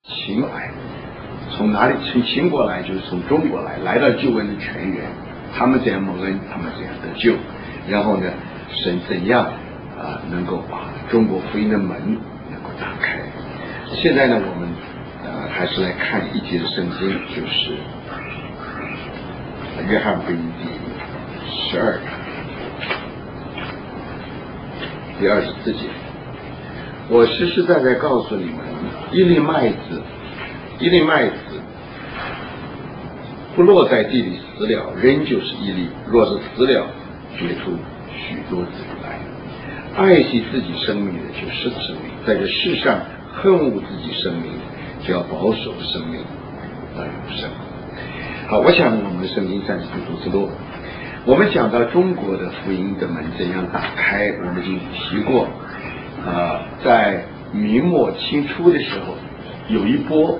秦来，从哪里？从秦国来，就是从中国来到救恩的泉源。他们怎样蒙恩，他们怎样得救。然后呢，神怎样能够把中国福音的门能够打开。现在呢，我们还是来看一节的圣经，就是约翰福音第12章第24节。我实实在在告诉你们，一粒麦子不落在地里死了，仍旧是一粒；若是死了，结出许多子来。爱惜自己生命的，就失生命；在这世上恨恶自己生命的，就要保守生命到永生。好，我想我们的圣经暂时不读之多。我们讲到中国的福音的门怎样打开，我们已经提过。在明末清初的时候，有一波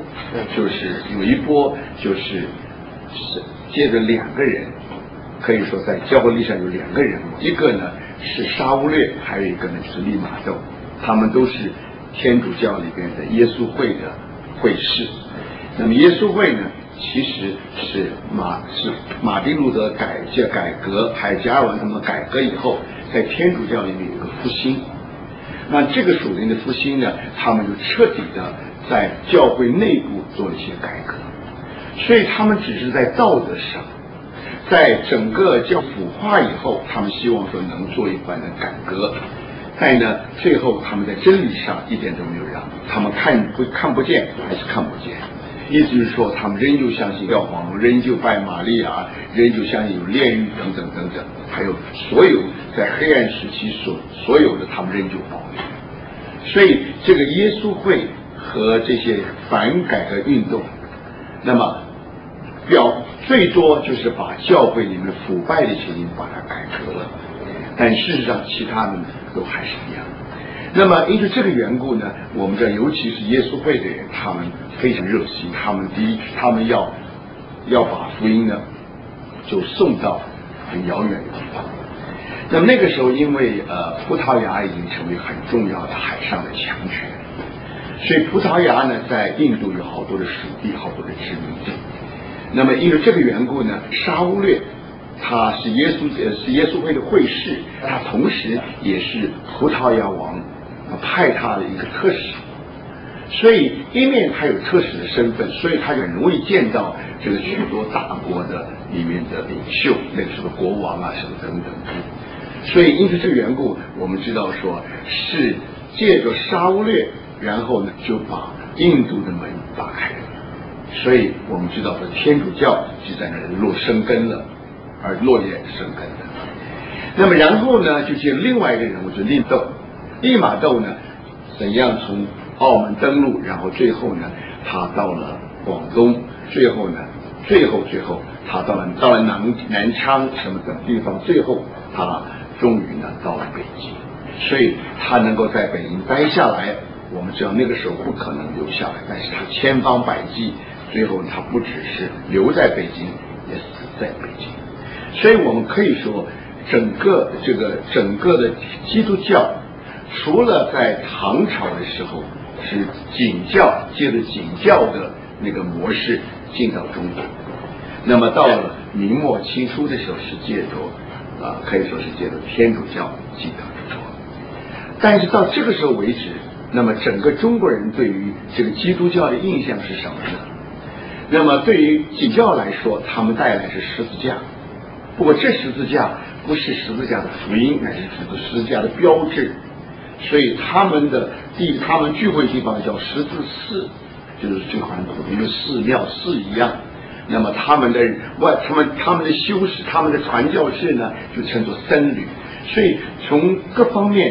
就是接着两个人，可以说在教会历史上有两个人物，一个呢是沙乌略，还有一个呢就是利玛窦，他们都是天主教里边的耶稣会的会士。那么耶稣会呢，其实是马丁路德改革，还有加尔文他们改革以后，在天主教里面有一个复兴。那这个属灵的复兴呢，他们就彻底的在教会内部做了一些改革，所以他们只是在道德上，在整个教腐化以后，他们希望说能做一番的改革，但呢，最后他们在真理上一点都没有让，他们看不见还是看不见，意思就是说，他们仍旧相信教皇，仍旧拜玛利亚，仍旧相信有炼狱等等等等，还有所有在黑暗时期所有的，他们仍旧保留。所以这个耶稣会和这些反改革运动，那么最多就是把教会里面腐败的情形把它改革了，但事实上其他的都还是一样。那么因为这个缘故呢，我们知道尤其是耶稣会的人，他们非常热心，他们要把福音呢就送到很遥远的地方。那么那个时候，因为葡萄牙已经成为很重要的海上的强权，所以葡萄牙呢在印度有好多的属地，好多的殖民地。那么因为这个缘故呢，沙乌略他是耶稣会的会士，他同时也是葡萄牙王派他的一个特使，所以一面他有特使的身份，所以他很容易见到这个许多大国的里面的领袖，那个时候国王啊什么等等。所以因此这个缘故，我们知道说是借着沙乌略，然后呢就把印度的门打开了。所以我们知道说天主教就在那里生根了，而落叶生根了。那么然后呢，就借另外一个人物，就是利玛窦呢，怎样从澳门登陆，然后最后呢，他到了广东，最后他到了南昌什么等地方，最后他终于呢到了北京，所以他能够在北京待下来。我们知道那个时候不可能留下来，但是他千方百计，最后他不只是留在北京，也死在北京。所以我们可以说，整个的基督教，除了在唐朝的时候是景教，借着景教的那个模式进到中国，那么到了明末清初的时候是借着可以说是借着天主教进到中国。但是到这个时候为止，那么整个中国人对于这个基督教的印象是什么呢？那么对于景教来说，他们带来是十字架，不过这十字架不是十字架的福音，乃是十字架的标志。所以他们聚会地方叫十字寺，就是就好像普通的寺庙一样。那么他们的修士，他们的传教士呢，就称作僧侣。所以从各方面，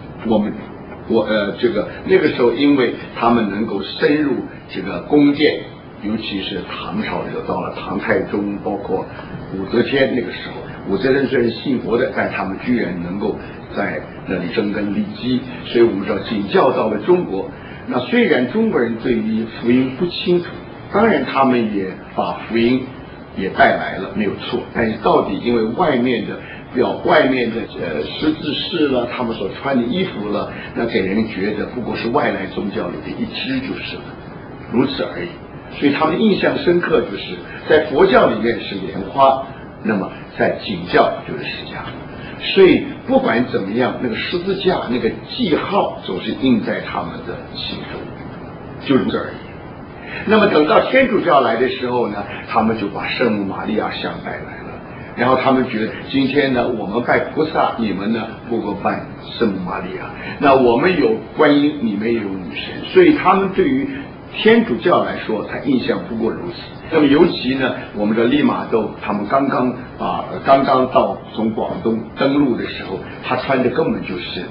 那个时候，因为他们能够深入这个宫殿，尤其是唐朝的时候，到了唐太宗，包括武则天那个时候，武则天虽然信佛的，但他们居然能够在那里生根立基。所以我们知道景教到了中国，那虽然中国人对于福音不清楚，当然他们也把福音也带来了，没有错。但是到底因为外面的十字饰了，他们所穿的衣服了，那给人觉得不过是外来宗教里的一支就是了。 如此而已。所以他们印象深刻，就是在佛教里面是莲花，那么在景教就是释迦。所以不管怎么样，那个十字架那个记号总是印在他们的心中，就如此而已。那么等到天主教来的时候呢，他们就把圣母玛利亚像带来了，然后他们觉得今天呢我们拜菩萨，你们呢不够拜圣母玛利亚，那我们有观音，你们也有女神，所以他们对于天主教来说，他印象不过如此。那么尤其呢，我们的利玛窦他们刚刚到从广东登陆的时候，他穿的根本就是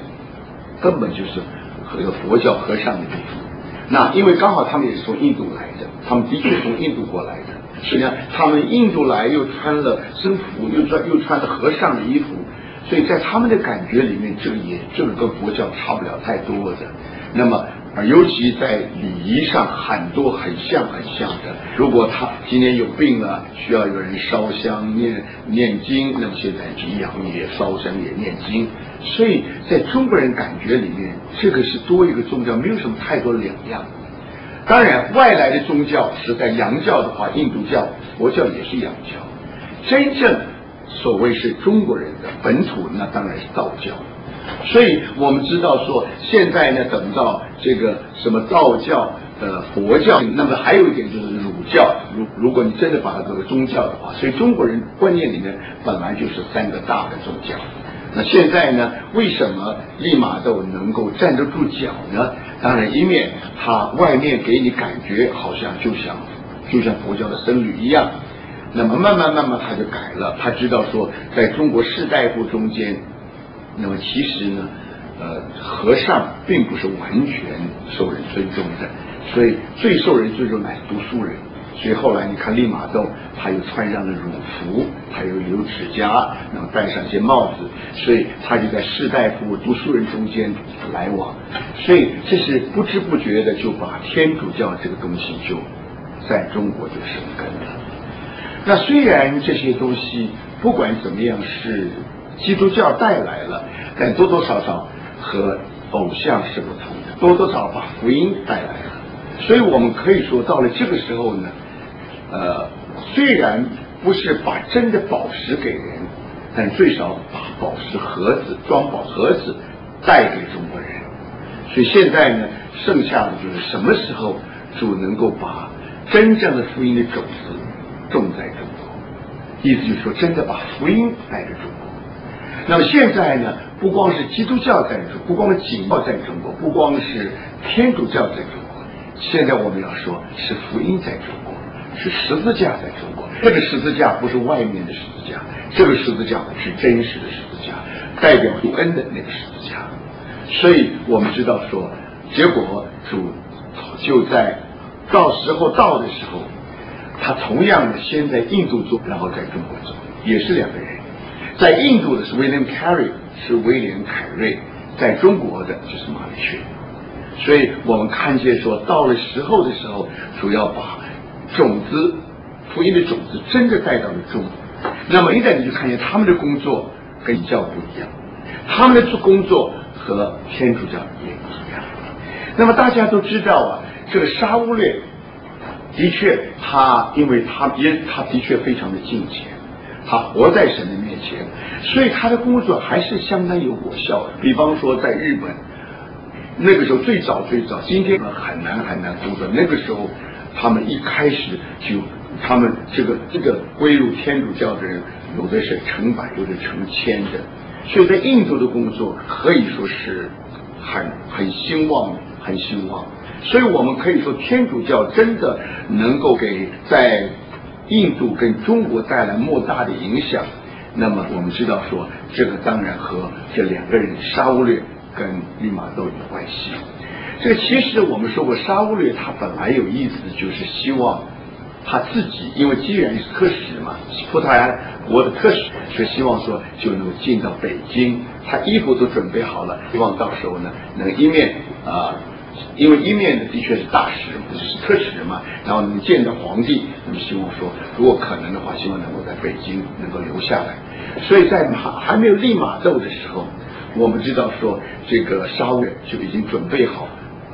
和佛教和尚的衣服。那因为刚好他们也是从印度来的，他们的确从印度过来的，所以呢，他们印度来又穿了僧服，又穿了和尚的衣服，所以在他们的感觉里面，这个跟佛教差不了太多的。那么尤其在礼仪上很多很像的。如果他今天有病了，需要有人烧香念经，那么现在一样也烧香也念经。所以在中国人感觉里面，这个是多一个宗教，没有什么太多两样。当然，外来的宗教是在洋教的话，印度教、佛教也是洋教。真正所谓是中国人的本土，那当然是道教。所以我们知道说，现在呢，等到这个什么道教、佛教，那么还有一点就是儒教。如果你真的把它作为宗教的话，所以中国人观念里面本来就是三个大的宗教。那现在呢，为什么利玛窦能够站得住脚呢？当然，一面他外面给你感觉好像就像佛教的僧侣一样，那么慢慢他就改了。他知道说，在中国士大夫中间，那么其实呢，和尚并不是完全受人尊重的，所以最受人尊重乃是读书人。所以后来你看利玛窦，他又穿上了儒服，他又留指甲，然后戴上一些帽子，所以他就在士大夫、读书人中间来往。所以这是不知不觉的就把天主教这个东西就在中国就生根了。那虽然这些东西不管怎么样是基督教带来了，但多多少少和偶像是不同的，多多少少把福音带来了。所以我们可以说，到了这个时候呢，虽然不是把真的宝石给人，但最少把宝石盒子、装宝盒子带给中国人。所以现在呢，剩下的就是什么时候主能够把真正的福音的种子种在中国，意思就是说，真的把福音带给中国。那么现在呢，不光是基督教在中国，不光是景教在中国，不光是天主教在中国，现在我们要说是福音在中国，是十字架在中国。这个十字架不是外面的十字架，这个十字架是真实的十字架，代表主恩的那个十字架。所以我们知道说，结果主就在时候到的时候，他同样的先在印度做，然后在中国做，也是两个人。在印度的是威廉·凯瑞，是威廉·凯瑞；在中国的就是马礼逊。所以我们看见说，到了时候的时候，主要把种子、福音的种子真的带到了中国。那么一旦你就看见他们的工作跟教不一样，他们的工作和天主教也不一样。那么大家都知道啊，这个沙乌略的确因为他的确非常的敬虔，他活在神的面前，所以他的工作还是相当有果效的。比方说在日本，那个时候最早，今天很难工作。那个时候他们一开始他们这个归入天主教的人，有的是成百，有的成千的，所以在印度的工作可以说是很兴旺。所以我们可以说，天主教真的能够给在印度跟中国带来莫大的影响。那么我们知道说，这个当然和这两个人沙乌略跟利玛窦有关系。这个其实我们说过，沙乌略他本来有意思，就是希望他自己，因为既然是特使嘛，葡萄牙国的特使，所以希望说就能够进到北京，他衣服都准备好了，希望到时候呢能一面因为一面的确是大使，就是特使嘛，然后能见到皇帝，那么希望说，如果可能的话，希望能够在北京能够留下来。所以在还没有利玛窦的时候，我们知道说，这个沙乌略就已经准备好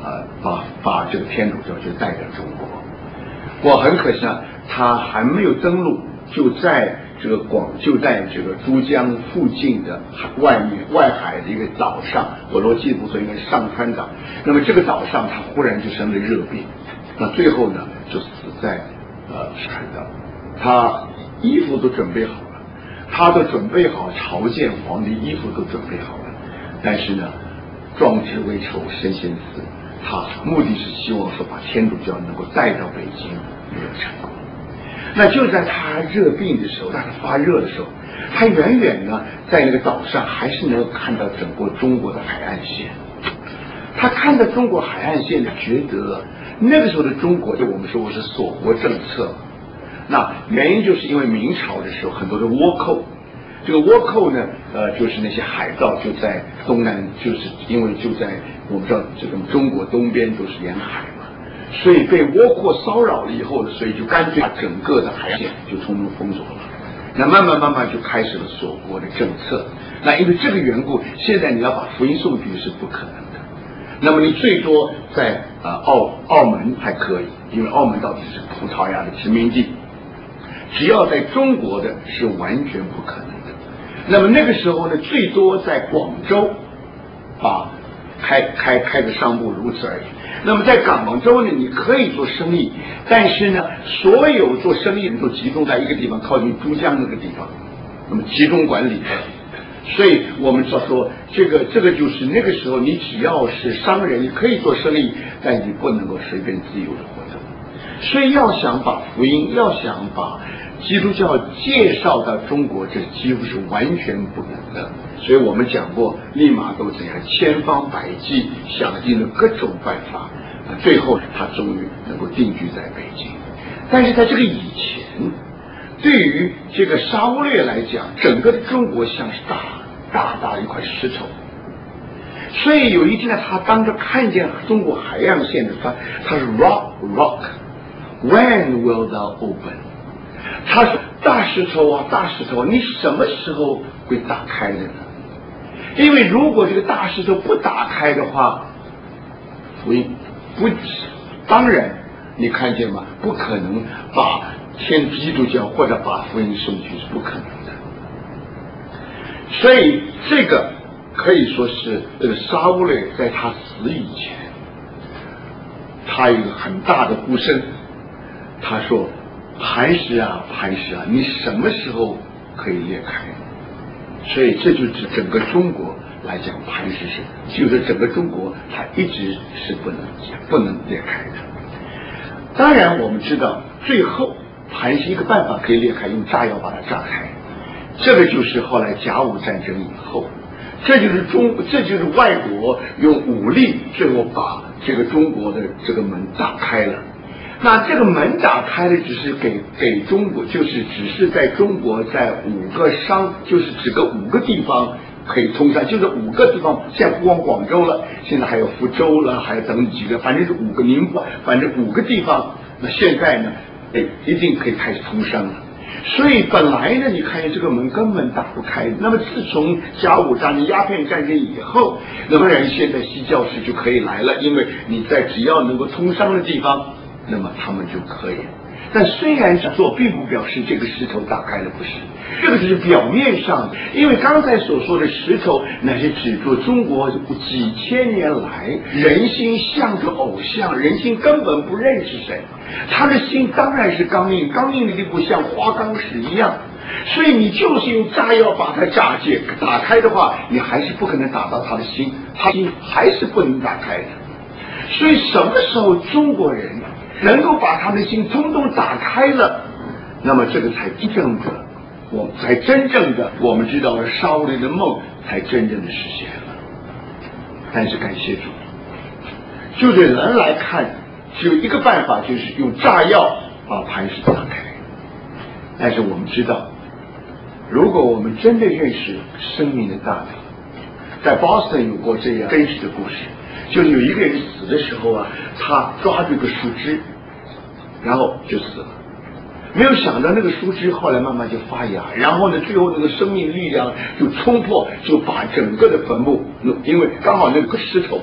把这个天主教就带到中国。我很可惜啊，他还没有登陆，就在这个珠江附近的外海的一个岛上，我如果记得不错，应该是上川岛。那么这个岛上，他忽然就生了热病，那最后呢就死在川岛。他衣服都准备好了，他都准备好朝见皇帝，衣服都准备好了，但是呢，壮志未酬身先死。他目的是希望说把天主教能够带到北京，没有成功。那就在他热病的时候，让他发热的时候，他远远呢在那个岛上还是能够看到整个中国的海岸线。他看到中国海岸线，觉得那个时候的中国，就我们说是锁国政策。那原因就是因为明朝的时候很多的倭寇，这个倭寇呢，就是那些海盗就在东南，就是因为就在我们知道这个中国东边都是沿海嘛，所以被倭寇骚扰了以后，所以就干脆把整个的海岸线就通通封锁了。那慢慢就开始了锁国的政策。那因为这个缘故，现在你要把福音送去是不可能的。那么你最多在澳门还可以，因为澳门到底是葡萄牙的殖民地。只要在中国的是完全不可能的。那么那个时候呢，最多在广州开个商铺，如此而已。那么在广州呢，你可以做生意，但是呢，所有做生意人都集中在一个地方，靠近珠江那个地方，那么集中管理。所以我们说这个就是那个时候，你只要是商人，你可以做生意，但你不能够随便自由的活动。所以要想把福音，要想把基督教介绍到中国，这几乎是完全不可能的。所以我们讲过，利玛窦怎样千方百计想尽了各种办法，最后他终于能够定居在北京。但是在这个以前，对于这个沙乌略来讲，整个的中国像是大的一块石头。所以有一天呢，他当着看见中国海岸线的他是 rock。When will thou open？ 他说：“大石头啊，大石头，你什么时候会打开的呢？因为如果这个大石头不打开的话，福音不，当然你看见吗？不可能把基督教或者把福音送去是不可能的。所以这个可以说是这个沙乌略在他死以前，他有一个很大的呼声。”他说：“磐石啊，磐石啊，你什么时候可以裂开？”所以这就是整个中国来讲，磐石就是整个中国，它一直是不能裂开的。当然，我们知道最后磐石一个办法可以裂开，用炸药把它炸开。这个就是后来甲午战争以后，这就是外国用武力最后把这个中国的这个门打开了。那这个门打开了，只是给中国，就是只是在中国在就是只个5个地方可以通商，就是5个地方，现在不光广州了，现在还有福州了，还有等几个，反正是5个宁波，反正5个地方。那现在呢，一定可以开始通商了。所以本来呢，你看见这个门根本打不开。那么自从甲午战争、鸦片战争以后，那么人现在西教士就可以来了，因为你在只要能够通商的地方。那么他们就可以，但虽然这样做，并不表示这个石头打开了，不是，这个只是表面上的。因为刚才所说的石头，那是指着中国几千年来人心向着偶像，人心根本不认识神，他的心当然是刚硬，刚硬的就不像花岗石一样。所以你就是用炸药把它打开的话，你还是不可能打到他的心，他心还是不能打开的。所以什么时候中国人能够把他们的心通通打开了，那么这个才真正的我们知道了沙乌略的梦才真正的实现了。但是感谢主，就对人来看，只有一个办法，就是用炸药把磐石打开。但是我们知道，如果我们真的认识生命的大能，在 Boston 有过这样真实的故事。就是有一个人死的时候啊，他抓住个树枝，然后就死了。没有想到那个树枝后来慢慢就发芽，然后呢，最后那个生命力量就冲破，就把整个的坟墓，因为刚好那个石头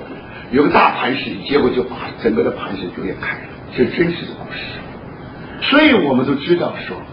有个大磐石，结果就把整个的磐石就裂开了，这是真实的故事。所以我们都知道说，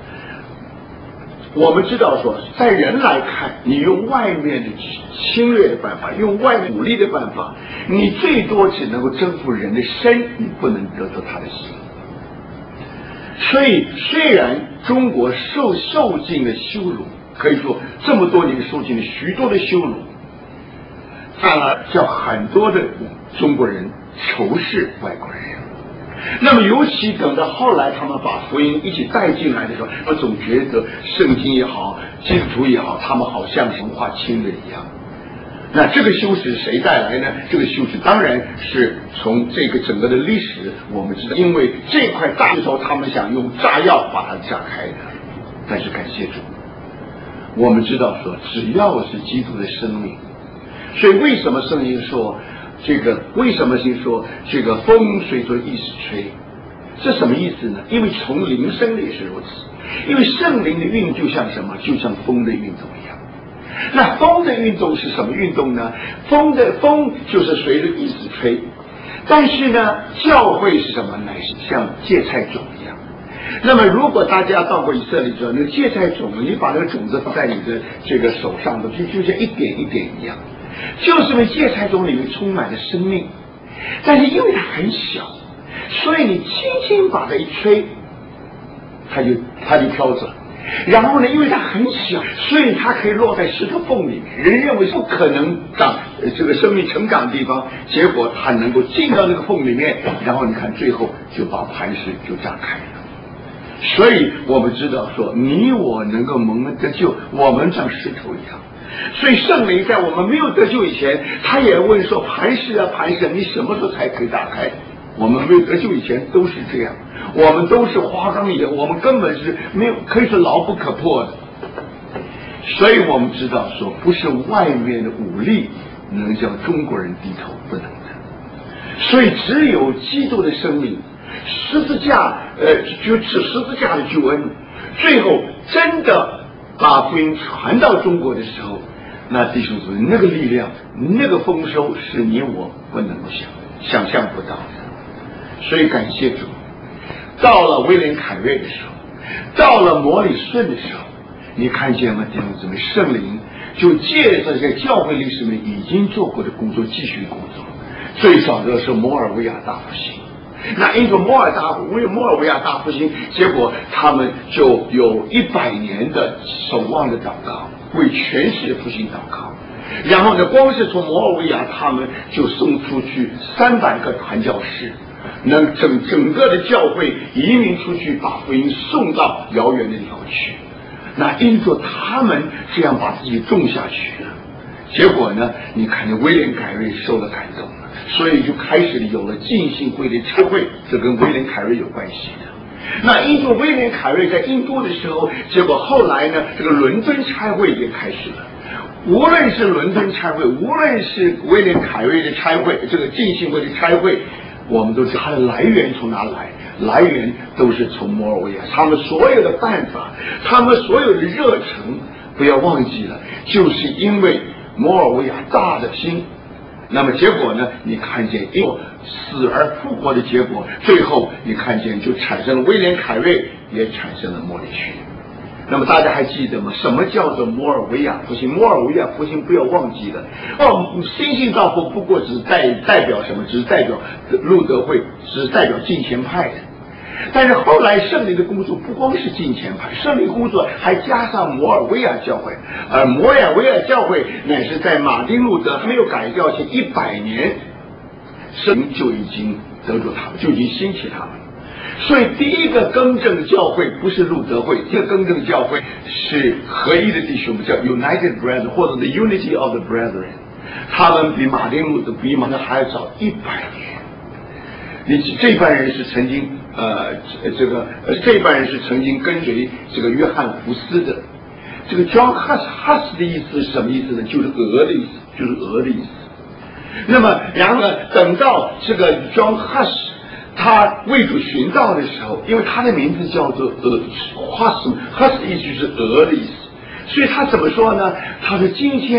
在人来看，你用外面的侵略的办法，用外面武力的办法，你最多只能够征服人的身，你不能得到他的心。所以虽然中国受尽了羞辱，可以说这么多年受尽了许多的羞辱，反而叫很多的中国人仇视外国人。那么尤其等到后来他们把福音一起带进来的时候，我总觉得圣经也好，基督徒也好，他们好像文化侵略一样。那这个羞耻谁带来呢？这个羞耻当然是从这个整个的历史我们知道，因为这块大石头他们想用炸药把它炸开的。但是感谢主，我们知道说只要是基督的生命，所以为什么圣经说为什么先说这个风随着意识吹？这什么意思呢？因为从灵生的也是如此，因为圣灵的运就像什么？就像风的运动一样。那风的运动是什么运动呢？风就是随着意识吹，但是呢，教会是什么？乃是像芥菜种一样。那么如果大家到过以色列之后，那个芥菜种，你把那个种子放在你的这个手上的，就像一点一点一样，就是因为芥菜种里面充满了生命，但是因为它很小，所以你轻轻把它一吹，它就飘走。然后呢，因为它很小，所以它可以落在石头缝里面。人认为不可能这个生命成长的地方，结果它能够进到那个缝里面，然后你看最后就把磐石就炸开了。所以我们知道说，你我能够蒙恩得救，我们像石头一样。所以圣灵在我们没有得救以前，他也问说：磐石啊磐石，你什么时候才可以打开？我们没有得救以前都是这样，我们都是花岗岩，我们根本是没有，可以说牢不可破的。所以我们知道说，不是外面的武力能叫中国人低头，不能的。所以只有基督的生命，十字架的救恩，最后真的把福音传到中国的时候，那弟兄姊妹，那个力量，那个丰收是你我不能够想象不到的。所以感谢主，到了威廉凯瑞的时候，到了摩里顺的时候，你看见吗？弟兄姊妹，圣灵就借着这个教会历史里面已经做过的工作继续工作。最早的是摩尔维亚大复兴，那因为摩尔维亚大复兴，结果他们就有100年的守望的祷告，为全世界复兴祷告。然后呢，光是从摩尔维亚，他们就送出去300个传教士，能整个的教会移民出去，把福音送到遥远的地方去。那因着他们这样把自己种下去了，结果呢，你看见威廉凯瑞受了感动了，所以就开始有了浸信会的差会，这跟威廉凯瑞有关系的。那因着威廉凯瑞在印度的时候，结果后来呢，这个伦敦差会也开始了。无论是伦敦差会，无论是威廉凯瑞的差会，这个浸信会的差会，我们都知道它的来源从哪来，来源都是从摩尔维亚。他们所有的办法，他们所有的热忱，不要忘记了，就是因为摩尔维亚大的心。那么结果呢，你看见因为死而复活的结果，最后你看见就产生了威廉凯瑞，也产生了莫里逊。那么大家还记得吗？什么叫做摩尔维亚复兴？摩尔维亚复兴不要忘记了，新兴道复不过只代表什么？只是代表路德会，只是代表敬虔派的。但是后来圣灵的工作不光是敬虔派，圣灵工作还加上摩尔维亚教会，而摩尔维亚教会乃是在马丁路德还没有改教前100年，圣灵就已经得住他们，就已经兴起他们。所以第一个更正的教会不是路德会，第一个更正的教会是合一的弟兄，叫 United Brethren 或者 The Unity of the Brethren， 他们比马丁路德比马丁还要早100年。这班人是曾经这班人是曾经跟随这个约翰福斯的。这个 John Huss 的意思是什么意思呢？就是鹅的意思，就是鹅的意思。那么然后呢，等到这个 John Huss他为主寻道的时候，因为他的名字叫做Huss 的意思就是鹅的意思，所以他怎么说呢？他说今天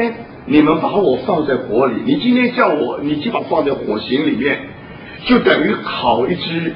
你们把我放在火里，你今天叫我，你就把我放在火刑里面，就等于烤一只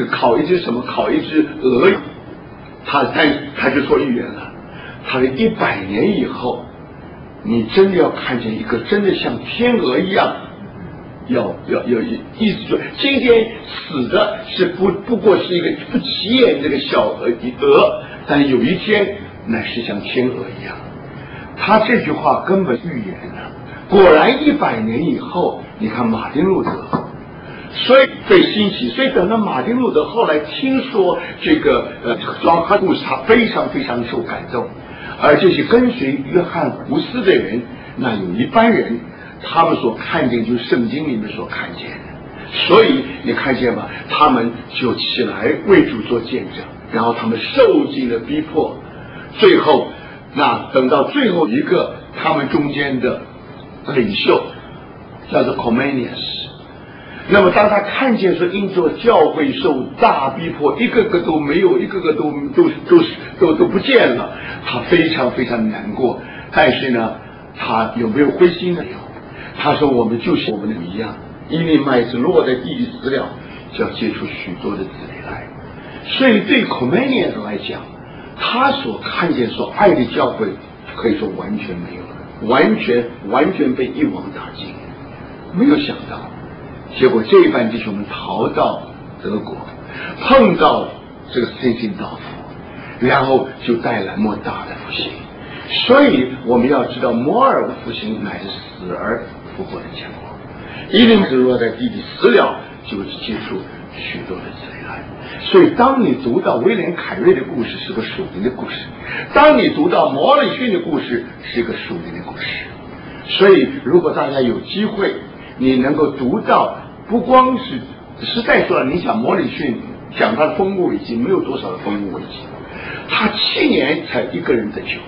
鹅。他就说预言了，他的100年以后，你真的要看见一个真的像天鹅一样，要意思说，今天死的是不过是一个不起眼这个小鹅，但有一天乃是像天鹅一样。他这句话根本预言了，果然100年以后，你看马丁路德，所以被兴起，所以等到马丁路德后来听说这个庄哈故事，他非常非常受感动。而这些跟随约翰福斯的人，那有一般人，他们所看见就是圣经里面所看见的，所以你看见吗？他们就起来为主做见证，然后他们受尽了逼迫，最后那等到最后一个他们中间的领袖叫做 Comenius。那么当他看见说因着教会受大逼迫，一个个都没有，一个个都不见了，他非常非常难过。但是呢，他有没有灰心呢？有。他说我们就是我们的一样，一粒麦子落在地里死了，就要结出许多的子粒来。所以对 Comenius 来讲，他所看见所爱的教会，可以说完全没有了，完全被一网打尽。没有想到，结果这一班弟兄们逃到德国，碰到这个森辛道夫，然后就带来莫大的复兴。所以我们要知道，摩尔的复兴乃是死而复活的结果。一粒麦子落在地里死了，就是结出许多的子粒来。所以当你读到威廉凯瑞的故事，是个属灵的故事；当你读到摩里逊的故事，是个属灵的故事。所以如果大家有机会，你能够读到，不光是实在说了，你想摩里逊讲他的风物危机，没有多少的风物危机，他7年才1个人得救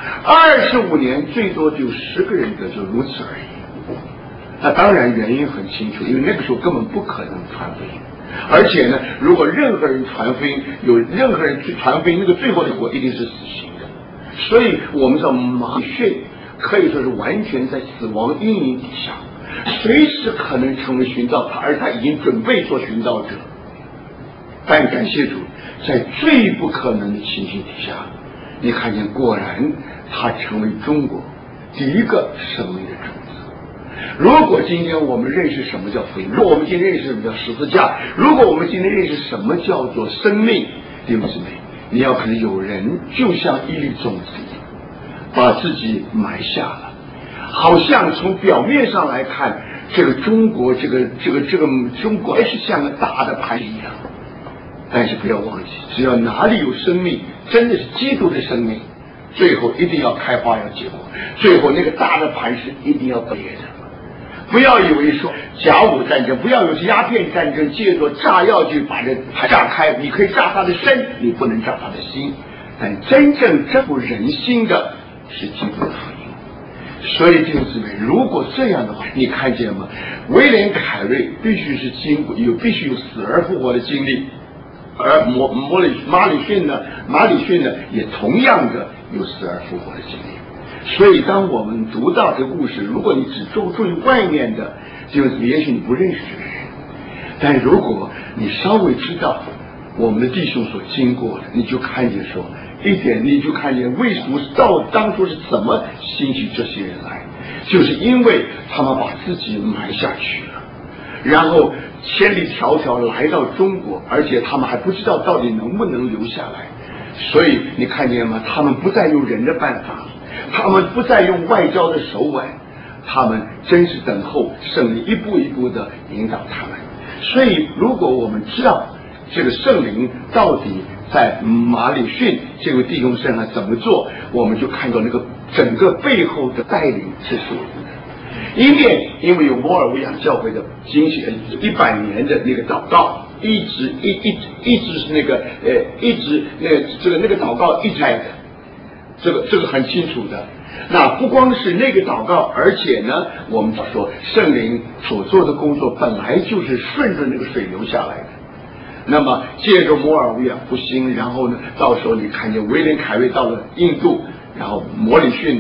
，25年最多就10个人得救，如此而已。那当然原因很清楚，因为那个时候根本不可能传福音，而且呢，如果任何人传福音，有任何人去传福音，那个最后的结果一定是死刑的。所以我们知道马里逊可以说是完全在死亡阴影底下，随时可能成为寻道者，而他已经准备做寻道者。但感谢主，在最不可能的情形底下，你看见果然他成为中国第一个生命的种子。如果今天我们认识什么叫福音，如果我们今天认识什么叫十字架，如果我们今天认识什么叫做生命，弟兄姊妹，你要看有人就像一粒种子一样，把自己埋下了，好像从表面上来看，这个中国这个中国还是像个大的盘一样。但是不要忘记，只要哪里有生命，真的是基督的生命，最后一定要开花要结果，最后那个大的盘是一定要结的。不要以为说甲午战争，不要有鸦片战争，借着炸药就把这盘炸开，你可以炸他的身，你不能炸他的心。但真正征服人心的是基督的福音。所以弟兄姊妹，如果这样的话，你看见吗？威廉凯瑞必须是必须有死而复活的经历。而马里逊呢也同样的有死而复活的经历。所以当我们读到这个故事，如果你只注意外面的，就是也许你不认识这个人，但如果你稍微知道我们的弟兄所经过的，你就看见说一点，你就看见为什么当初是怎么兴起这些人来，就是因为他们把自己埋下去了，然后千里迢迢来到中国，而且他们还不知道到底能不能留下来。所以你看见吗？他们不再用人的办法，他们不再用外交的手腕，他们真是等候圣灵一步一步的引导他们。所以如果我们知道这个圣灵到底在马里逊这位弟兄身上怎么做，我们就看到那个整个背后的带领是属灵的。因为有摩尔维亚教会的经写100年的那个祷告，一直是那个那个祷告一直在的，这个很清楚的。那不光是那个祷告，而且呢，我们说圣灵所做的工作本来就是顺着那个水流下来的。那么借着摩尔维亚复兴，然后呢，到时候你看见威廉凯瑞到了印度，然后摩里逊呢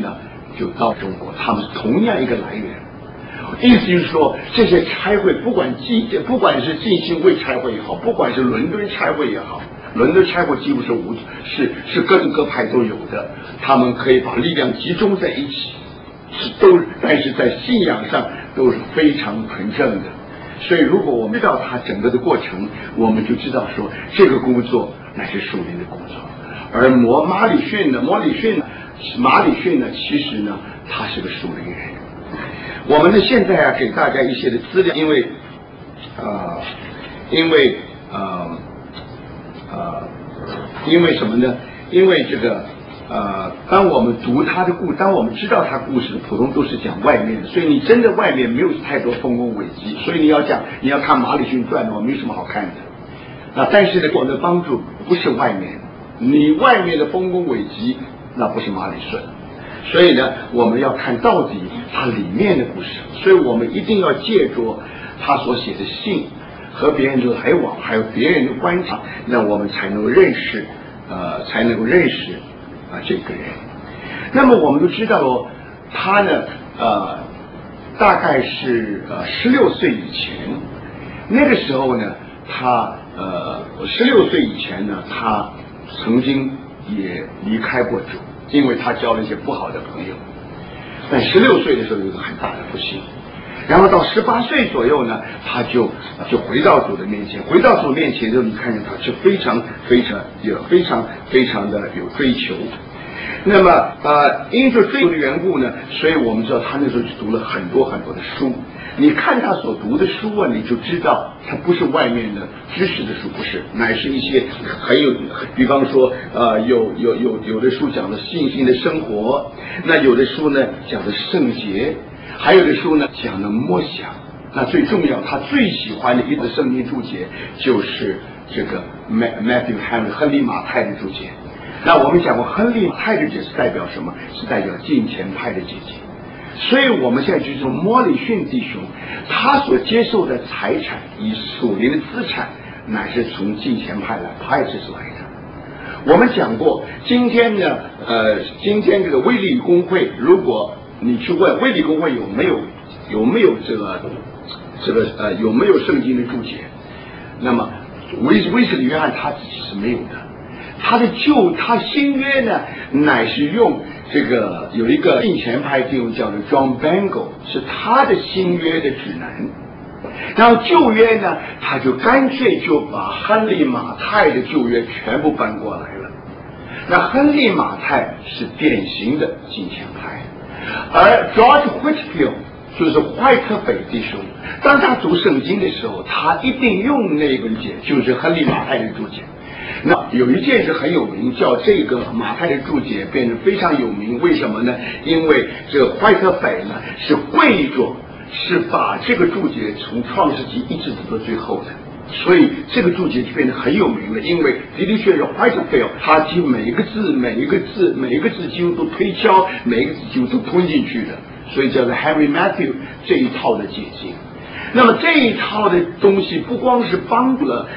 就到中国，他们是同样一个来源。意思就是说，这些差会不管是浸信会差会也好，不管是伦敦差会也好，伦敦差会几乎是各种各派都有的，他们可以把力量集中在一起，但是在信仰上都是非常纯正的。所以，如果我们知道它整个的过程，我们就知道说这个工作乃是属灵的工作。而马里逊呢，其实呢，他是个属灵人。我们呢现在啊，给大家一些的资料，因为什么呢？因为这个当我们读他的当我们知道他故事，普通都是讲外面的，所以你真的外面没有太多丰功伟绩，所以你要看马里逊传的话，没什么好看的。但是呢，我们的帮助不是外面，你外面的丰功伟绩，那不是马里逊。所以呢，我们要看到底他里面的故事，所以我们一定要借着他所写的信和别人的来往，还有别人的观察，那我们才能够认识这个人。那么我们都知道他呢大概是16岁以前，那个时候呢，他16岁以前呢，他曾经也离开过主，因为他交了一些不好的朋友。但16岁的时候有一个很大的不幸，然后到18岁左右呢，他就回到主的面前。回到主面前之后，你看见他是非常的有追求。那么因着追求的缘故呢，所以我们知道他那时候就读了很多很多的书。你看他所读的书啊，你就知道他不是外面的知识的书，不是，乃是一些很有，比方说有的书讲的信心的生活，那有的书呢讲的圣洁，还有的书呢讲的默想。那最重要，他最喜欢的一个圣经注解就是这个 Matthew Henry 亨利马太的注解。那我们讲过，亨利马太的注解是代表什么？是代表敬虔派的解解。所以我们现在就说莫里逊弟兄，他所接受的财产以属灵的资产，乃是从敬虔派来派这是来的。我们讲过，今天呢，今天这个威理公会，如果你去问威理公会有没有有没有圣经的注解，那么威斯理约翰他自己是没有的。他新约呢，乃是用这个有一个敬虔派弟兄叫做 John Bangor， 是他的新约的指南。然后旧约呢，他就干脆就把亨利马太的旧约全部搬过来了。那亨利马太是典型的敬虔派，而 George Whitefield 就是怀特斐弟兄，当他读圣经的时候，他一定用那本解，就是亨利马太的注解。那有一件事很有名，叫这个马太的注解变得非常有名，为什么呢？因为这个怀特斐呢是跪着，是把这个注解从创世纪一直读到最后的，所以这个注解就变得很有名了。因为的确是怀特斐，他几乎每一个字几乎都推敲，每一个字几乎都吞进去的，所以叫做 Henry Matthew 这一套的解经。那么这一套的东西不光是帮助了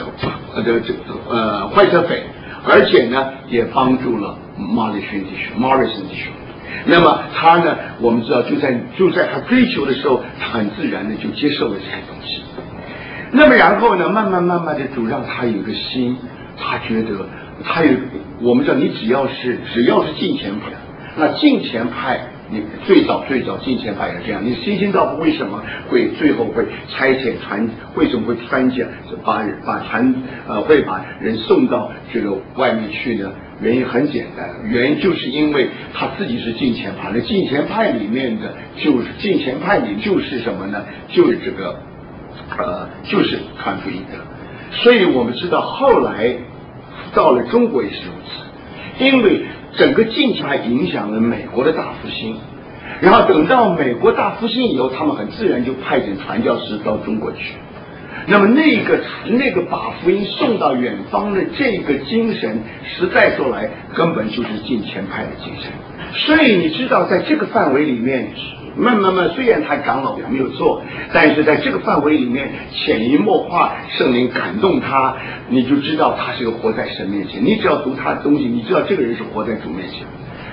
怀特斐，而且呢也帮助了Morrison弟兄。那么他呢，我们知道就在他追求的时候，他很自然的就接受了这些东西。那么然后呢，慢慢的主让他有个心，他觉得我们知道你只要是敬虔派，那敬虔派。你最早敬虔派也这样，你新兴道为什么会最后会差遣为什么会传讲会把人送到这个外面去呢？原因很简单，原因就是因为他自己是敬虔派，那敬虔派里面的就是什么呢？就是这个就是传福音的。所以我们知道后来到了中国也是如此，因为整个敬虔派影响了美国的大复兴，然后等到美国大复兴以后，他们很自然就派遣传教士到中国去。那么那个把福音送到远方的这个精神，实在说来根本就是敬虔派的精神。所以你知道，在这个范围里面，慢慢虽然他长老也没有错，但是在这个范围里面，潜移默化，圣灵感动他，你就知道他是个活在神面前。你只要读他的东西，你知道这个人是活在主面前。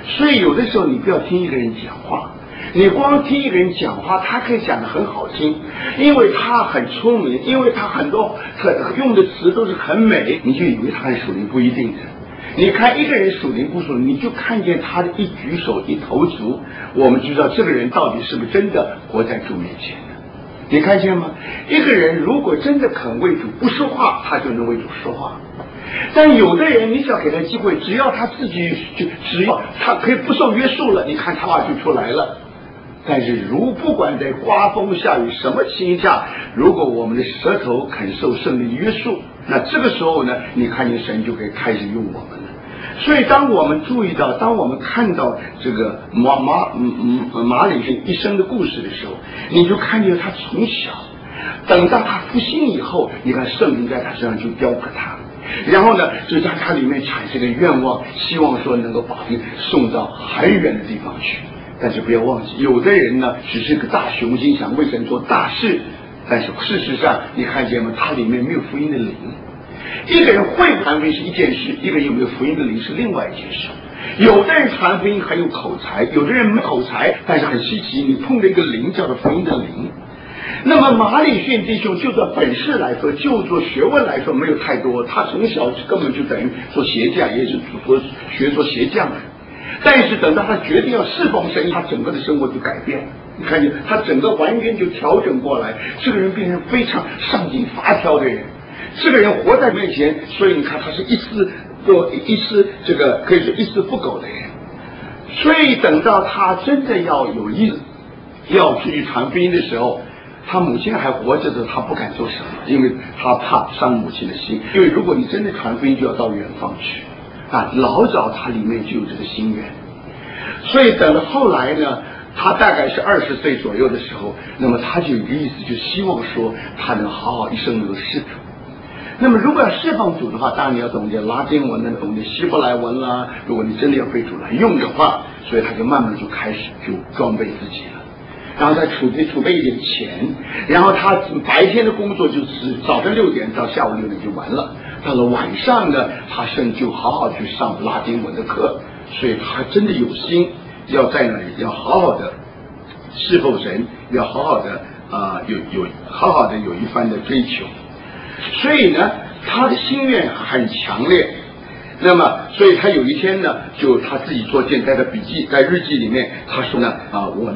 所以有的时候你不要听一个人讲话，你光听一个人讲话，他可以讲得很好听，因为他很聪明，因为他很多用的词都是很美，你就以为他很属灵，不一定的。你看一个人属灵不属灵，你就看见他的一举手一投足，我们就知道这个人到底是不是真的活在主面前的。你看见吗？一个人如果真的肯为主不说话，他就能为主说话。但有的人你只要给他机会，只要他自己只要他可以不受约束了，你看他话就出来了。但是不管在刮风下雨什么情况下，如果我们的舌头肯受圣灵约束，那这个时候呢，你看见神就可以开始用我们了。所以当我们注意到，当我们看到这个马里逊一生的故事的时候，你就看见他从小等到他复兴以后，你看圣灵在他身上就雕刻他，然后呢就在他里面产生个愿望，希望说能够把他送到很远的地方去。但是不要忘记，有的人呢只是个大雄心，想为神做大事，但是事实上你看见吗？他里面没有福音的灵。一个人会传福音是一件事，一个人有没有福音的灵是另外一件事。有的人传福音很有口才，有的人没口才，但是很稀奇，你碰着一个灵叫做福音的灵。那么马里逊弟兄就做本事来说，就做学问来说没有太多，他从小根本就等于做鞋匠，也是学做鞋匠的。但是等到他决定要侍奉神，他整个的生活就改变。你看见他整个完全就调整过来，这个人变成非常上紧发条的人。这个人活在面前，所以你看他是一丝这个可以说一丝不苟的人。所以等到他真的要有意思要出去传福音的时候，他母亲还活着的，他不敢做什么，因为他怕伤母亲的心。因为如果你真的传福音，就要到远方去啊，老早他里面就有这个心愿。所以等到后来呢，他大概是20岁左右的时候，那么他就有一个意思，就希望说他能好好一生能够侍主。那么如果要释放主的话，当然你要懂得拉丁文，懂得希伯来文啦。如果你真的要被主来用的话，所以他就慢慢就开始就装备自己了，然后再储备一点钱，然后他白天的工作就是早上6点到下午6点就完了，到了晚上呢，他甚至就好好去上拉丁文的课。所以他真的有心要在那里要好好的侍奉神，要好好的好好的有一番的追求。所以呢，他的心愿很强烈。那么，所以他有一天呢，就他自己做简单的笔记，在日记里面，他说呢，我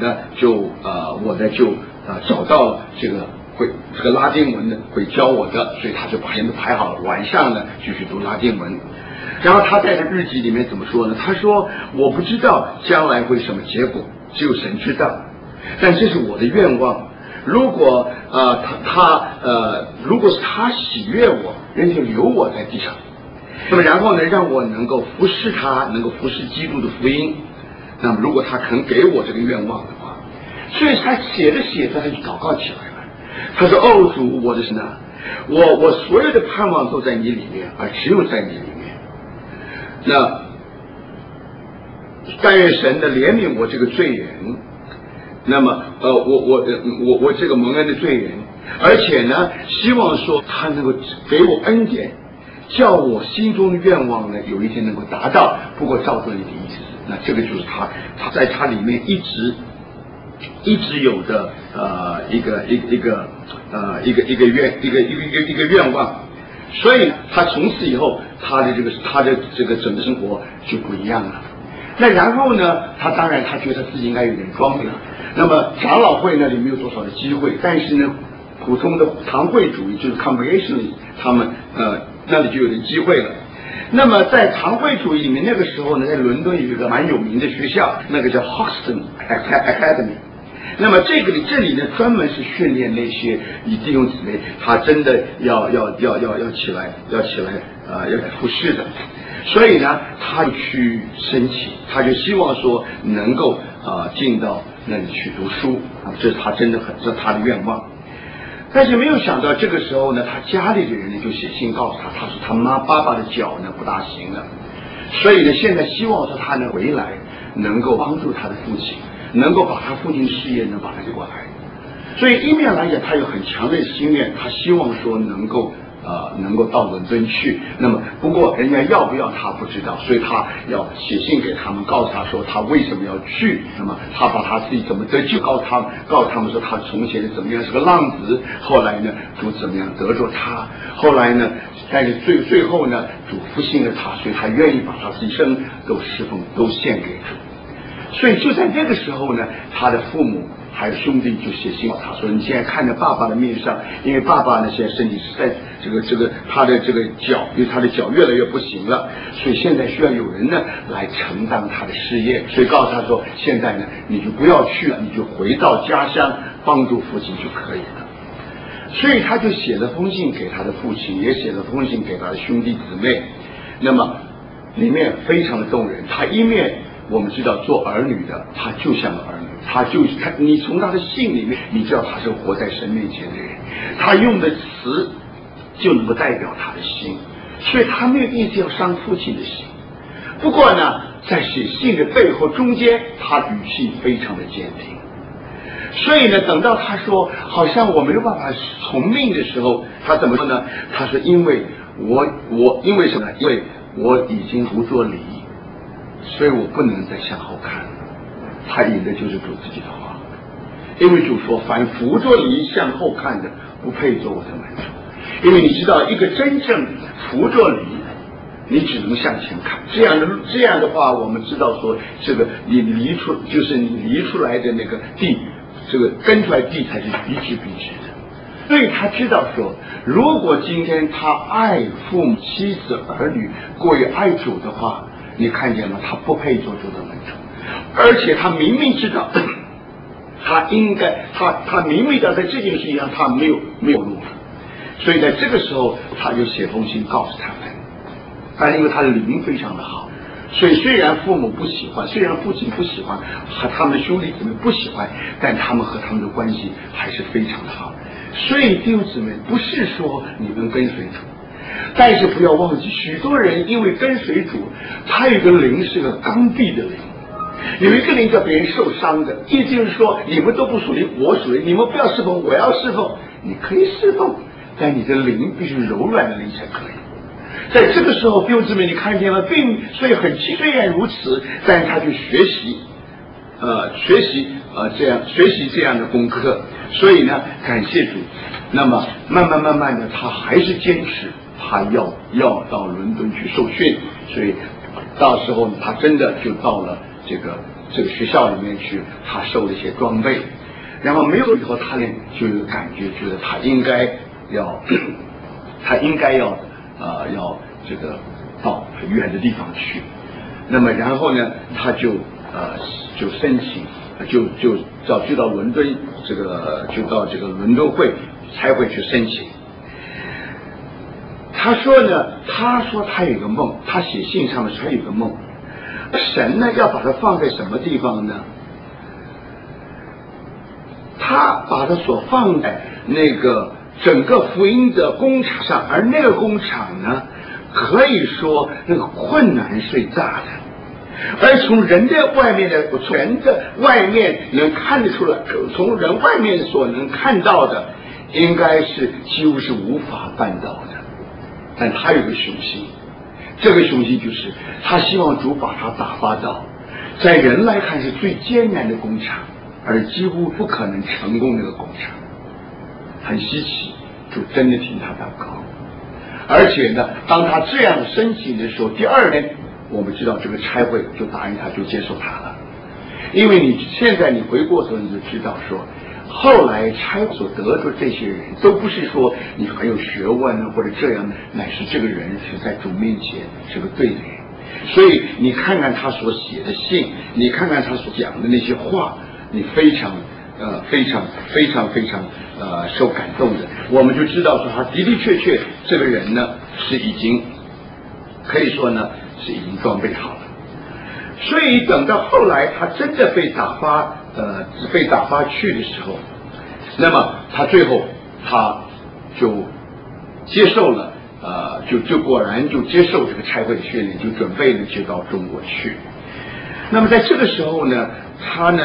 找到了这个拉丁文的会教我的，所以他就把人都排好了，晚上呢就去读拉丁文。然后他在他日记里面怎么说呢？他说：“我不知道将来会什么结果，只有神知道。但这是我的愿望。如果如果是他喜悦我，人就留我在地上。那么然后呢，让我能够服侍他，能够服侍基督的福音。那么如果他肯给我这个愿望的话，所以他写着他就祷告起来了。他说：哦主，我的神啊，我所有的盼望都在你里面，而只有在你里面。那但愿神的怜悯我这个罪人。那么我这个蒙恩的罪人，而且呢，希望说他能够给我恩典，叫我心中的愿望呢有一天能够达到。不过照着你的意思，那这个就是他在他里面一直有的一个愿望。所以他从此以后他的这个整个生活就不一样了。那然后呢，他当然他觉得他自己应该有点装备了。那么长老会那里没有多少的机会，但是呢，普通的堂会主义就是 Congregationalist， 他们那里就有点机会了。那么在堂会主义里面，那个时候呢，在伦敦有一个蛮有名的学校，那个叫 Hoxton Academy。那么这里呢，专门是训练那些弟兄姊妹，他真的要起来要服侍的。所以呢，他就去申请，他就希望说能够进到那里去读书啊，这是他真的这是他的愿望。但是没有想到这个时候呢，他家里的人呢就写信告诉他，他说他爸爸的脚呢不大行了，所以呢现在希望说他能回来，能够帮助他的父亲，能够把他父亲的事业能把他接过来。所以一面来讲，他有很强烈的心愿，他希望说能够能够到伦敦去。那么不过人家要不要他不知道，所以他要写信给他们，告诉他说他为什么要去。那么他把他自己怎么得救，告诉他们说他从前怎么样是个浪子，后来呢主怎么样得着他，后来呢但是最后呢主复兴了他，所以他愿意把他一生都侍奉都献给主。所以就在那个时候呢，他的父母还有兄弟就写信给他说，你现在看着爸爸的面上，因为爸爸呢现在身体是在这个他的这个脚，因为他的脚越来越不行了，所以现在需要有人呢来承担他的事业，所以告诉他说，现在呢你就不要去了，你就回到家乡帮助父亲就可以了。所以他就写了封信给他的父亲，也写了封信给他的兄弟姊妹。那么里面非常的动人，他一面我们知道做儿女的他就像个儿女，你从他的信里面你知道他是活在神面前的人，他用的词就能够代表他的心，所以他没有意思要伤父亲的心。不过呢在写信的背后中间他语气非常的坚定，所以呢等到他说好像我没有办法从命的时候，他怎么说呢？他说因为因为什么呢？因为我已经不做礼，所以我不能再向后看。他引的就是主自己的话，因为主说凡扶着礼向后看的不配做我的门徒。因为你知道一个真正扶着礼，你只能向前看，这样的话我们知道说这个你离出来的那个地，这个跟出来地才是笔直的。所以他知道说，如果今天他爱父母妻子儿女过于爱主的话，你看见吗？他不配做主的门徒，而且他明明知道他应该他明明知道在这件事情上他没有路，所以在这个时候他就写封信告诉他们。但因为他的灵非常的好，所以虽然父母不喜欢，虽然父亲不喜欢，和他们的兄弟姊妹不喜欢，但他们和他们的关系还是非常的好。所以弟兄姊妹，不是说你们跟随主，但是不要忘记，许多人因为跟随主，他有一个灵是个刚愎的灵，有一个灵叫别人受伤的，意思就是说你们都不属灵，我属灵，你们不要侍奉，我要侍奉。你可以侍奉，但你的灵必须柔软的灵才可以。在这个时候弟兄姊妹，你看见了，所以虽然如此，但是他去学习这样的功课。所以呢感谢主，那么慢慢的他还是坚持他要到伦敦去受训，所以到时候他真的就到了这个学校里面去，他受了一些装备，然后没有以后他呢就有感觉，觉得他应该要这个到很远的地方去。那么然后呢他就申请就到伦敦就到这个伦敦会才会去申请。他说他有个梦，他写信上面说他有个梦，神呢要把它放在什么地方呢？他把它所放在那个整个福音的工厂上，而那个工厂呢可以说那个困难是最大的，而从人的外面能看得出来，从人外面所能看到的应该是几乎是无法办到的。但他有个雄心，这个雄心就是他希望主把他打发到在人来看是最艰难的工厂，而几乎不可能成功那个工厂。很稀奇，主真的听他祷告。而且呢当他这样申请的时候，第二年我们知道这个差会就答应他，就接受他了。因为你现在你回过头你就知道说，后来差所得的这些人都不是说你很有学问或者这样，乃是这个人是在主面前是个对的人。所以你看看他所写的信，你看看他所讲的那些话，你非常受感动的。我们就知道说他的的确这个人呢是已经可以说呢是已经装备好了。所以等到后来他真的被打发去的时候，那么他最后他就接受了就果然就接受这个差会的训练，就准备呢就到中国去。那么在这个时候呢他呢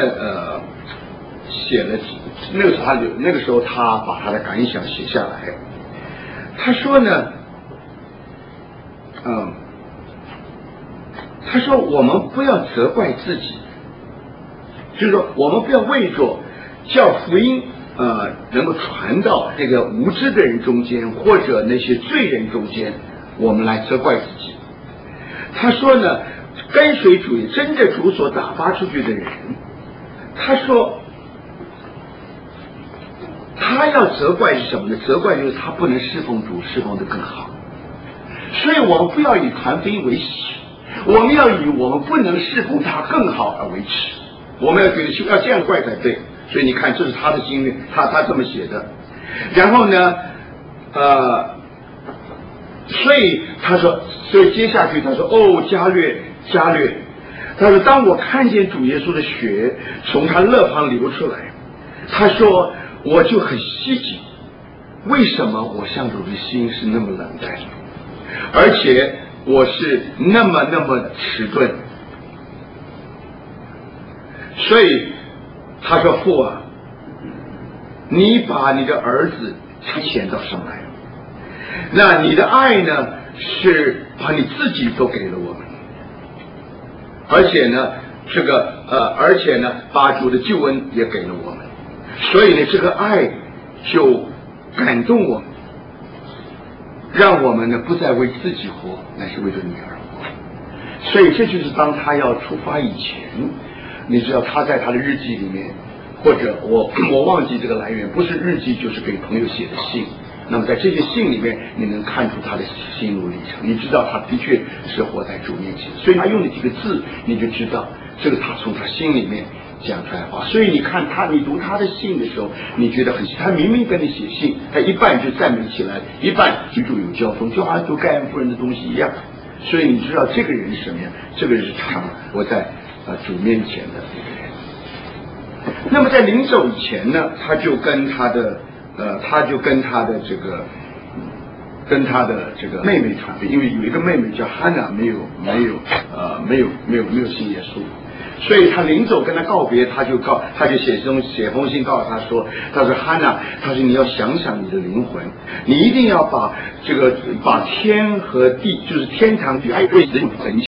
写了那个时候他把他的感想写下来。 他说呢，他说我们不要责怪自己，就是说我们不要为着叫福音能够传到这个无知的人中间，或者那些罪人中间，我们来责怪自己。他说呢，跟随主真的主所打发出去的人，他说他要责怪是什么呢？责怪就是他不能侍奉主，侍奉得更好。所以我们不要以传福音为耻，我们要以我们不能侍奉他更好而为耻。我们要觉得要这样怪才对。所以你看，这是他的经历，他这么写的。然后呢，所以他说，所以接下去他说，哦，加略，他说，当我看见主耶稣的血从他肋旁流出来，他说我就很稀奇，为什么我向主的心是那么冷淡，而且我是那么迟钝。所以他说，父啊，你把你的儿子遣到上来，那你的爱呢，是把你自己都给了我们，而且呢，把主的救恩也给了我们，所以呢，这个爱就感动我们，让我们呢不再为自己活，乃是为着你而活。所以这就是当他要出发以前，你知道他在他的日记里面，或者我忘记这个来源，不是日记就是给朋友写的信。那么在这些信里面，你能看出他的心路历程，你知道他的确是活在主面前，所以他用的几个字，你就知道这个他从他心里面讲出来话。所以你看你读他的信的时候，你觉得他明明跟你写信，他一半就赞美起来，一半与主有交锋，就好像读盖恩夫人的东西一样。所以你知道这个人是什么样？这个人是他活在主面前的一个人。那么在临走以前呢，他就跟他的这个妹妹传福音，因为有一个妹妹叫哈娜，没有信耶稣，所以他临走跟他告别，他就写封信告诉他说哈娜，他说你要想想你的灵魂，你一定要把天和地，就是天堂与爱为人本